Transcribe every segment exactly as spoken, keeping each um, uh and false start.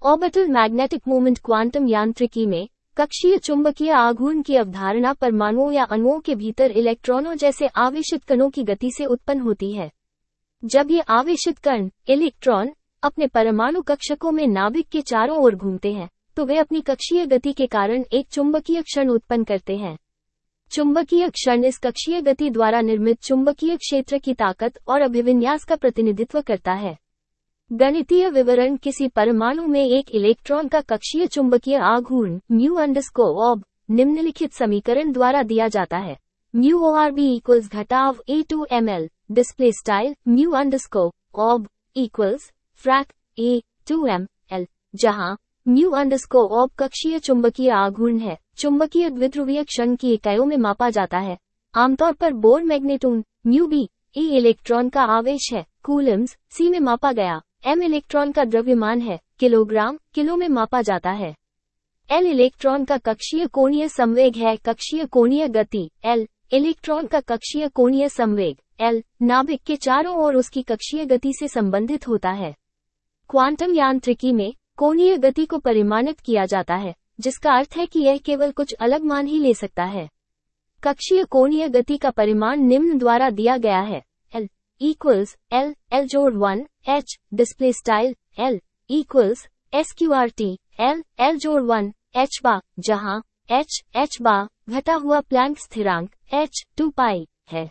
Orbital magnetic moment quantum यांत्रिकी में कक्षीय चुंबकीय आघूर्ण की अवधारणा परमाणुओं या अणुओं के भीतर इलेक्ट्रॉनों जैसे आवेशित कणों की गति से उत्पन्न होती है। जब ये आवेशित कण, इलेक्ट्रॉन, अपने परमाणु कक्षकों में नाभिक के चारों ओर घूमते हैं, तो वे अपनी कक्षीय गति के कारण एक चुंबकीय क्षण उत्पन्न करते हैं। चुंबकीय क्षण इस कक्षीय गति द्वारा निर्मित चुंबकीय क्षेत्र की ताकत और अभिविन्यास का प्रतिनिधित्व करता है। गणितीय विवरण: किसी परमाणु में एक इलेक्ट्रॉन का कक्षीय चुंबकीय आघूर्ण म्यू अंडरस्कोर ऑब निम्नलिखित समीकरण द्वारा दिया जाता है। Mu O R B equals घटाव A two M L display style mu underscore orb equals frac A two M L, जहां म्यू अंडरस्कोर ऑब कक्षीय चुंबकीय आघूर्ण है। चुंबकीय द्विध्रुवीय क्षण की इकाइयों में मापा जाता है, आमतौर पर Bohr magneton. Mu B A electron का आवेश है, कूलम्स। सी में मापा गया। एम इलेक्ट्रॉन का द्रव्यमान है, किलोग्राम, किलो में मापा जाता है। एल इलेक्ट्रॉन का कक्षीय कोणीय संवेग है, कक्षीय कोणीय गति। एल इलेक्ट्रॉन का कक्षीय कोणीय संवेग, एल, नाभिक के चारों ओर उसकी कक्षीय गति से संबंधित होता है। क्वांटम यांत्रिकी में कोणीय गति को परिमाणित किया जाता है, जिसका अर्थ है कि यह केवल कुछ अलग मान ही ले सकता है। कक्षीय कोणीय गति का परिमाण निम्न द्वारा दिया गया है। L इक्वल्स एल एल जोड़ one H display style L equals S Q R T L L जोड़ वन एच बा, जहां H H बा घटा हुआ प्लैंक स्थिरांक H टू पाई है।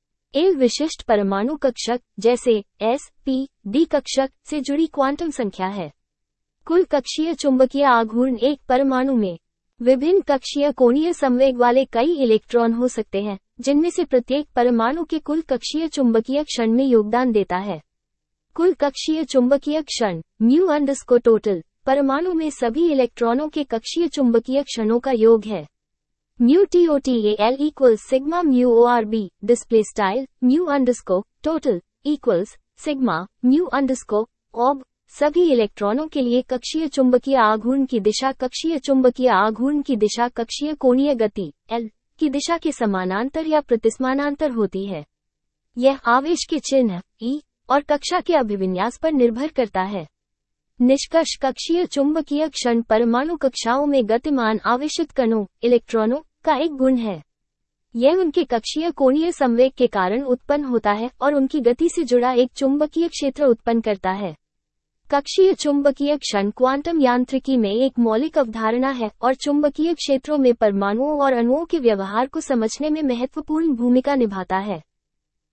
एल विशिष्ट परमाणु कक्षक जैसे S P D कक्षक से जुड़ी क्वांटम संख्या है। कुल कक्षीय चुंबकीय आघूर्ण एक परमाणु में विभिन्न कक्षीय कोणीय संवेग वाले कई इलेक्ट्रॉन हो सकते हैं, जिनमें से प्रत्येक परमाणु के कुल कक्षीय चुंबकीय क्षण में योगदान देता है। कुल कक्षीय चुंबकीय क्षण म्यू अंडरस्कोर टोटल परमाणु में सभी इलेक्ट्रॉनों के कक्षीय चुंबकीय क्षणों का योग है। Mu T O T A L equals sigma mu O R B display style mu underscore total equals sigma mu underscore orb. सभी इलेक्ट्रॉनों के लिए कक्षीय चुंबकीय आघूर्ण की दिशा कक्षीय चुंबकीय आघूर्ण की दिशा कक्षीय कोणीय गति L की दिशा के समानांतर या प्रतिसमानांतर होती है। यह आवेश के चिन्ह E और कक्षा के अभिविन्यास पर निर्भर करता है। निष्कर्ष: कक्षीय चुंबकीय क्षण परमाणु कक्षाओं में गतिमान आवेशित कणों, इलेक्ट्रॉनों का एक गुण है। यह उनके कक्षीय कोणीय संवेग के कारण उत्पन्न होता है और उनकी गति से जुड़ा एक चुंबकीय क्षेत्र उत्पन्न करता है। कक्षीय चुंबकीय क्षण क्वांटम यांत्रिकी में एक मौलिक अवधारणा है और चुंबकीय क्षेत्रों में परमाणुओं और अणुओं के व्यवहार को समझने में महत्वपूर्ण भूमिका निभाता है।